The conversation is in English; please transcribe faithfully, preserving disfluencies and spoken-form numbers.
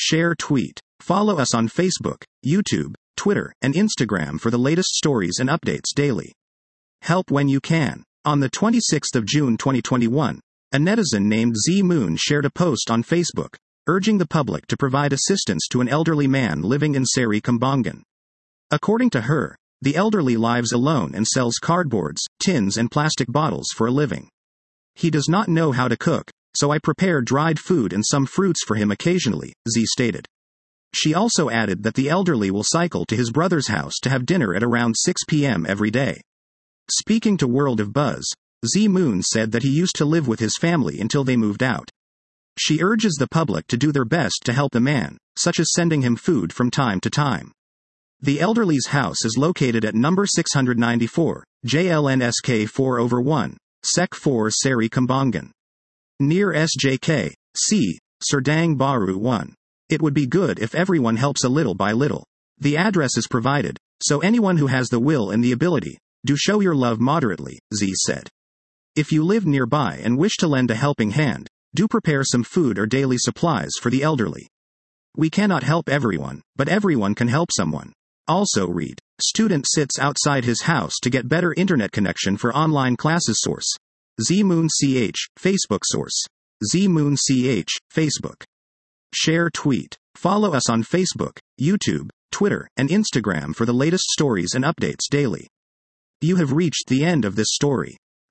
Share tweet. Follow us on Facebook, YouTube, Twitter, and Instagram for the latest stories and updates daily. Help when you can. On the twenty-sixth of June twenty twenty-one, a netizen named Z Moon shared a post on Facebook, urging the public to provide assistance to an elderly man living in Seri Kembangan. According to her, the elderly lives alone and sells cardboards, tins and plastic bottles for a living. He does not know how to cook, so I prepare dried food and some fruits for him occasionally, Z stated. She also added that the elderly will cycle to his brother's house to have dinner at around six p.m. every day. Speaking to World of Buzz, Z Moon said that he used to live with his family until they moved out. She urges the public to do their best to help the man, such as sending him food from time to time. The elderly's house is located at number six ninety-four, J L N S K four over one, Sec four Seri Kembangan. Near S J K, C, Serdang Baru one. It would be good if everyone helps a little by little. The address is provided, so anyone who has the will and the ability, do show your love moderately, Z said. If you live nearby and wish to lend a helping hand, do prepare some food or daily supplies for the elderly. We cannot help everyone, but everyone can help someone. Also read, student sits outside his house to get better internet connection for online classes source. Z Moon C H, Facebook source. Z Moon C H, Facebook. Share tweet. Follow us on Facebook, YouTube, Twitter, and Instagram for the latest stories and updates daily. You have reached the end of this story.